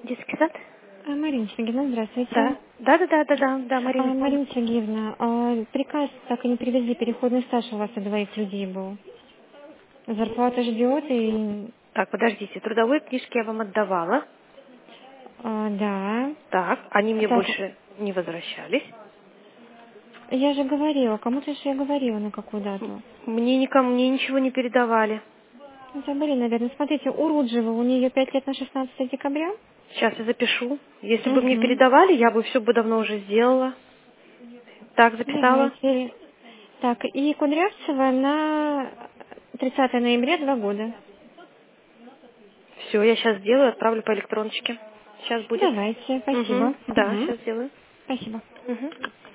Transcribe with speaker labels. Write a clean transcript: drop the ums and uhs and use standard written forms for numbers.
Speaker 1: Детский сад?
Speaker 2: Марина Сергеевна,
Speaker 1: Да.
Speaker 2: здравствуйте.
Speaker 1: Да, Марина, помню.
Speaker 2: Марина Сергеевна, приказ так и не привезли, переходный стаж у вас у двоих людей был. Зарплата ждет и...
Speaker 1: Так, подождите, трудовые книжки я вам отдавала.
Speaker 2: Да.
Speaker 1: Так, они мне
Speaker 2: Так,
Speaker 1: больше не возвращались.
Speaker 2: я же говорила, кому-то же я говорила, на какую дату.
Speaker 1: Мне ничего не передавали.
Speaker 2: Забыли, наверное. Смотрите, у Руджева, у нее 5 лет на 16 декабря.
Speaker 1: Сейчас я запишу. Если бы мне
Speaker 2: Угу.
Speaker 1: передавали, я бы все бы давно уже сделала. Так, записала.
Speaker 2: Давайте. Так, и Кудрявцева на 30 ноября 2 года.
Speaker 1: Все, я сейчас сделаю, отправлю по электроночке. Сейчас будет.
Speaker 2: Давайте,
Speaker 1: Угу.
Speaker 2: спасибо.
Speaker 1: Да,
Speaker 2: Угу.
Speaker 1: сейчас сделаю.
Speaker 2: Спасибо.
Speaker 1: Угу.